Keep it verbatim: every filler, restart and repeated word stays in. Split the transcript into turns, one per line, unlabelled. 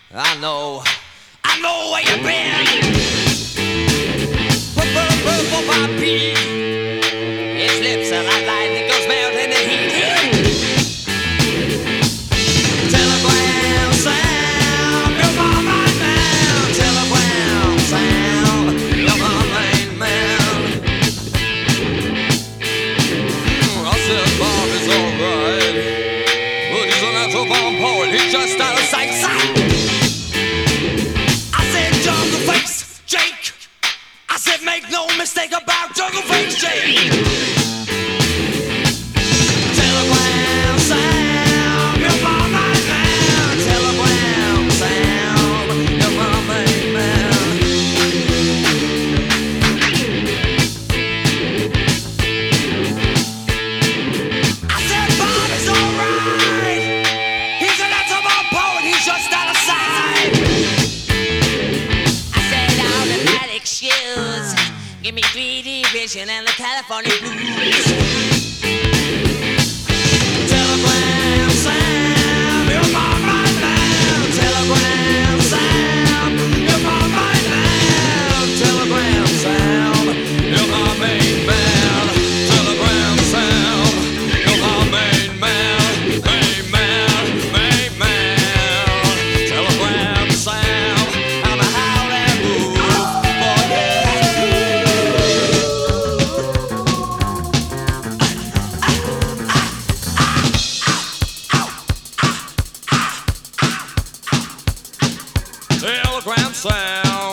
I know, I know where you've been. Purple, purple, poppy. His lips are like lightning, goes melting in the heat. Telegram sound, you're my main man. Telegram sound, you're my main man. Mm, I said Bob is alright, but he's a natural born poet. He's just out of sight, sight. Jungle Face Jake, I said make no mistake about Jungle Face Jake. Telegram sound, you're my main man. Telegram sound, you're my main man. I said Bob is alright. He's a natural born poet. He's just out of sight. Shoes. Give me three D vision and the California blues. Telegram sound, you're my main man. Telegram sound, you're my main man. Telegram sound, you're my main man. Telegram sound, you're my main man. Main man, main man. Telegram sound, I'm a howling move. Telegram sound.